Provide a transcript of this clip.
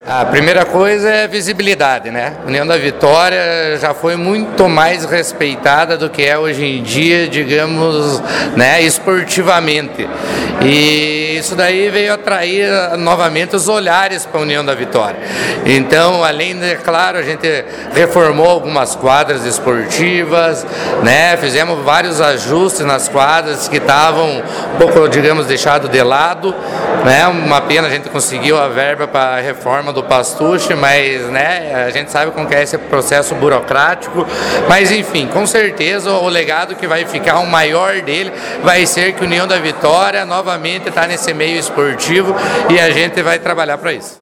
A primeira coisa é visibilidade, né? A União da Vitória já foi muito mais respeitada do que é hoje em dia, digamos, né, esportivamente. E isso daí veio atrair novamente os olhares para a União da Vitória. Então, além de, claro, a gente reformou algumas quadras esportivas, né? Fizemos vários ajustes nas quadras que estavam um pouco, digamos, deixado de lado, né? Uma pena a gente conseguiu a verba para a reforma do Pastuche, mas, né, a gente sabe como que é esse processo burocrático, mas enfim, com certeza o legado que vai ficar, o maior dele, vai ser que a União da Vitória novamente está nesse meio esportivo e a gente vai trabalhar para isso.